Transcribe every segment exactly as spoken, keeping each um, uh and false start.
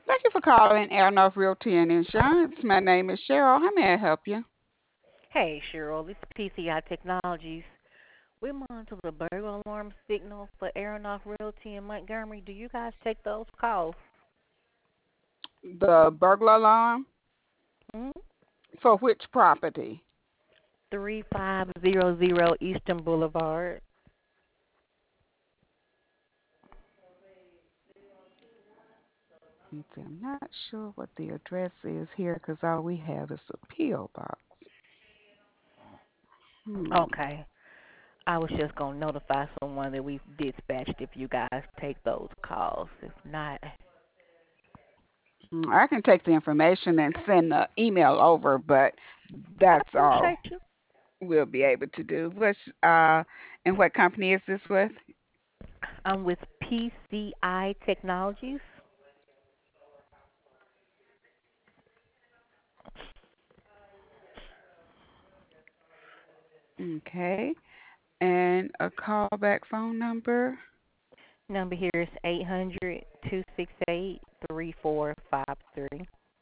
Thank you for calling Airnorth Realty and Insurance. My name is Cheryl. How may I help you? Hey, Cheryl, this is P C I Technologies. We monitor the burglar alarm signal for Aeronaut Realty in Montgomery. Do you guys take those calls? The burglar alarm Hmm? for which property? three five zero zero Eastern Boulevard. Okay, I'm not sure what the address is here because all we have is a P O box. Hmm. Okay. I was just going to notify someone that we've dispatched if you guys take those calls. If not, Mm, I can take the information and send the email over, but I that's all appreciate you. we'll be able to do. What's uh, and what company is this with? I'm with P C I Technologies. Okay, and a callback phone number. Number here is eight hundred two six eight three four five three.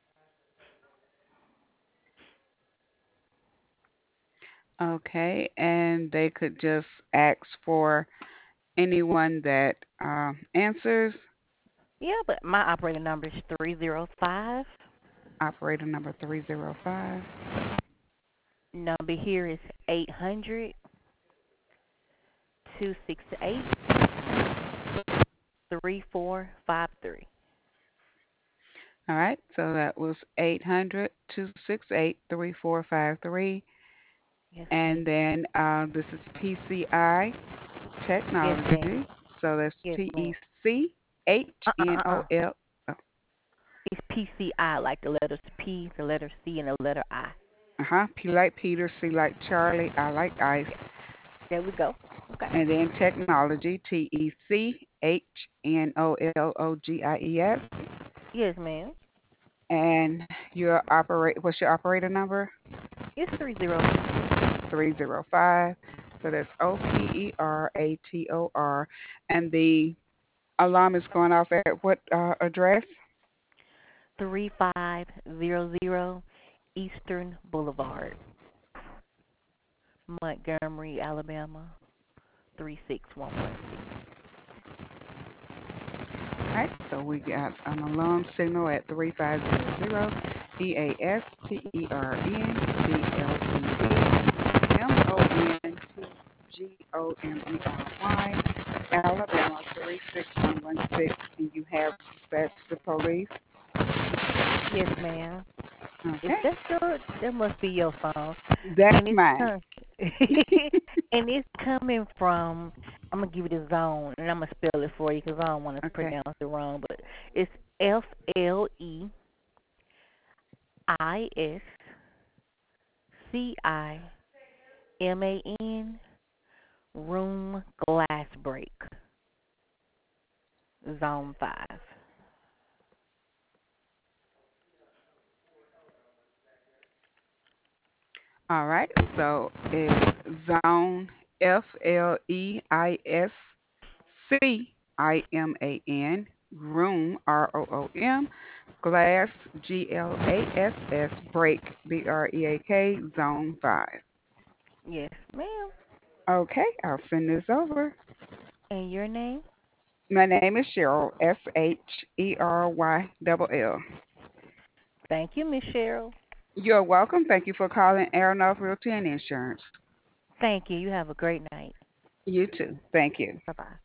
Okay, and they could just ask for anyone that uh, answers. Yeah, but my operating number is three zero five. Operator number three zero five. Number here is eight hundred two six eight three four five three. All right, so that was eight hundred two six eight three four five three. Yes, ma'am. And then uh, this is P C I Yes, ma'am. Technology. So that's Yes, T E ma'am. C H Uh uh N uh O uh. L. Uh It's P C I, like the letters P, the letter C, and the letter I. huh. P like Peter, C like Charlie, I like ice. Yes. There we go. Okay. And then Technology, T E C H N O L O G I E S. Yes, ma'am. And your operate, what's your operator number? It's three zero five. three zero five. So that's O P E R A T O R. And the alarm is going off at what uh, address? Three five zero zero Eastern Boulevard, Montgomery, Alabama, three six one one six. All right, so we got an alarm signal at three five zero zero E A S T E R N B L E D M O N T G O M E R Y, Alabama three six one one six, and you have dispatched the police. Yes, ma'am. Is Okay, that your? That must be your phone. that's And it's mine. com- and it's coming from. I'm gonna give you the zone, and I'm gonna spell it for you because I don't want to Okay, pronounce it wrong. But it's F L E I S C I M A N room glass break zone five. all right, so it's zone F L E I S C I M A N, room, R O O M, glass, G L A S S, break, B R E A K, zone five. Yes, ma'am. Okay, I'll send this over. And your name? My name is Cheryl, S H E R Y L L. Thank you, Miss Cheryl. You're welcome. Thank you for calling Aeronaut Realty and Insurance. Thank you. You have a great night. You too. Thank you. Bye bye.